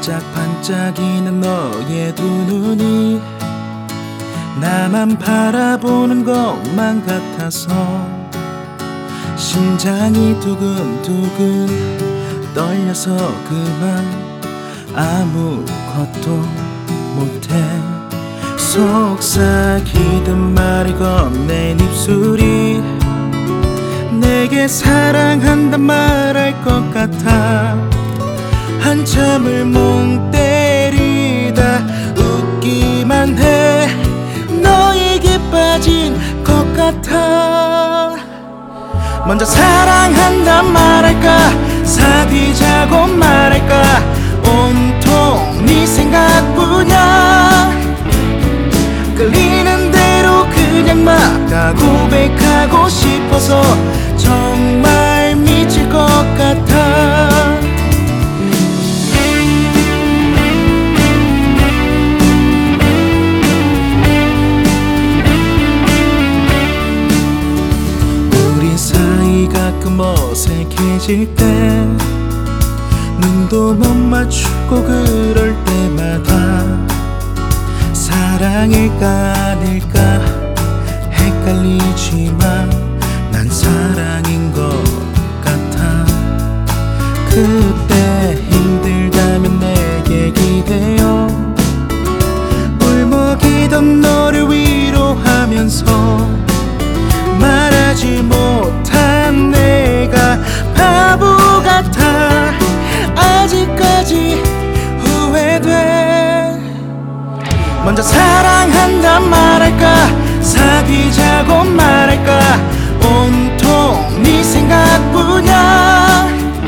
반짝반짝이는 너의 두 눈이 나만 바라보는 것만 같아서 심장이 두근두근 떨려서 그만 아무것도 못해. 속삭이듯 말을 건넨 입술이 내게 사랑한단 말할 것 같아. 한참을 멍 때리다 웃기만 해. 너에게 빠진 것 같아. 먼저 사랑한단 말할까, 사귀자고 말할까, 온통 네 생각뿐이야. 끌리는 대로 그냥 막 고백하고 싶어서 정말 미칠 것 같아. 우리 사이 가끔 어색해질 때 눈도 못 맞추고 그럴 때마다 사랑일까 아닐까 헷갈리지만 난 사랑인 것 같아. 그때 힘들다면 내게 기대어 울먹이던 너를 위로하면서 말하지 못한 내가 바보 같아. 아직까지 후회돼. 먼저 사랑한단 말할까, 사귀자고 말할까, 온통 네 생각뿐이야.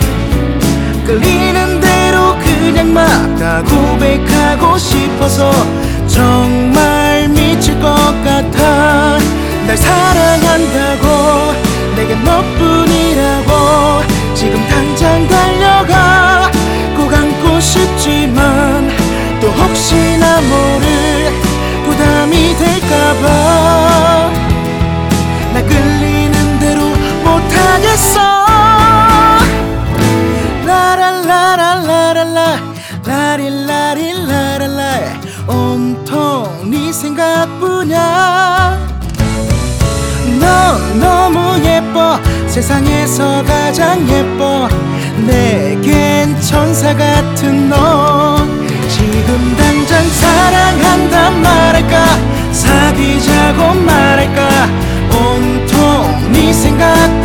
끌리는 대로 그냥 막 고백하고 싶어서 정말 미칠 것 같아. 날 사랑한다고, 내게 너뿐이라고 지금 당장 달려가. 꼭 안고 싶지만 또 혹시나 모를 부담이 될까봐 나 끌리는 대로 못하겠어. 라랄라랄라랄라 라릴라릴라랄라 온통 네 생각뿐이야. 넌 너무 예뻐, 세상에서 가장 예뻐. 내겐 천사 같은 너. 지금 당장 사랑한단 말할까, 사귀자고 말할까, 온통 네 생각